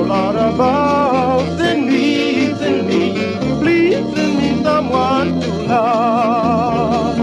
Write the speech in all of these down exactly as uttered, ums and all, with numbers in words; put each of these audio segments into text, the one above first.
Lord above, send me, send me, please send me someone to love.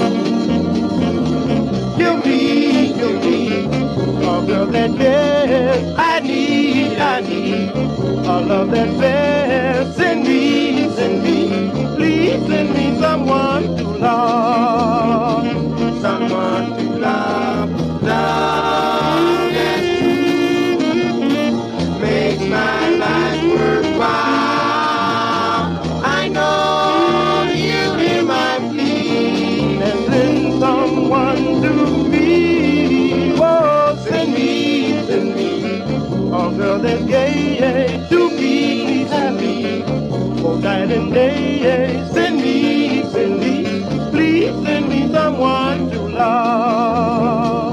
Give me, give me a girl that cares. I need, I need a love that bears. Send me, send me, please send me someone to love. Someone to love, love that's true, makes my life worthwhile. I know you hear my plea and send someone to me. Oh, send me, send me a girl that's gay to be happy for night and day. Send me, send me, please send me someone to love.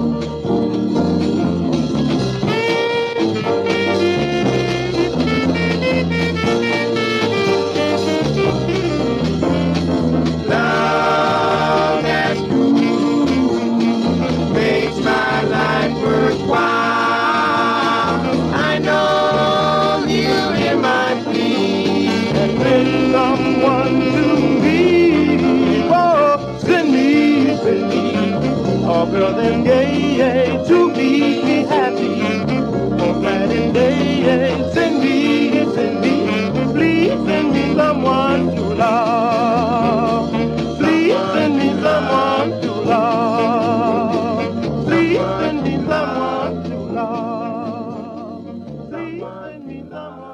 Love that's true makes my life worthwhile. I know you hear my plea and send someone to me. Oh, send me, send me a girl that's gay to make me happy for night and day. Send me, send me, please send me someone to love. Please send me someone to love. Please send me someone to love. Please send me someone.